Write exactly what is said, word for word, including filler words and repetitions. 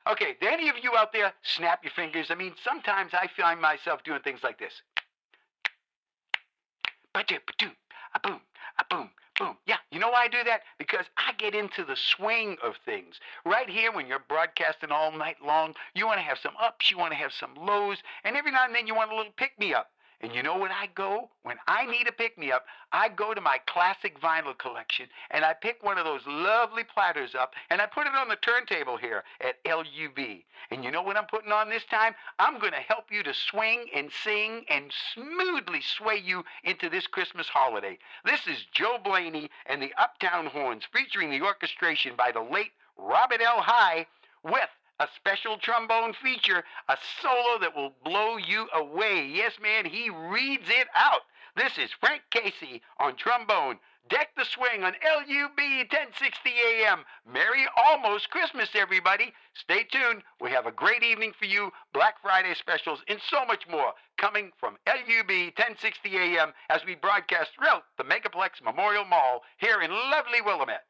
Okay, do any of you out there snap your fingers? I mean, sometimes I find myself doing things like this. Ba-doom, ba-doom, a-boom, a-boom, boom. Yeah, you know why I do that? Because I get into the swing of things. Right here, when you're broadcasting all night long, you want to have some ups, you want to have some lows, and every now and then you want a little pick-me-up. And you know what I go? When I need a pick-me-up, I go to my classic vinyl collection, and I pick one of those lovely platters up, and I put it on the turntable here at L U V. And you know what I'm putting on this time? I'm going to help you to swing and sing and smoothly sway you into this Christmas holiday. This is Joe Blaney and the Uptown Horns, featuring the orchestration by the late Robert L. High, with a special trombone feature, a solo that will blow you away. Yes, man, he reads it out. This is Frank Casey on trombone. Deck the Swing on L U B ten sixty A M. Merry almost Christmas, everybody. Stay tuned. We have a great evening for you, Black Friday specials, and so much more coming from L U B ten sixty A M as we broadcast throughout the Megaplex Memorial Mall here in lovely Willamette.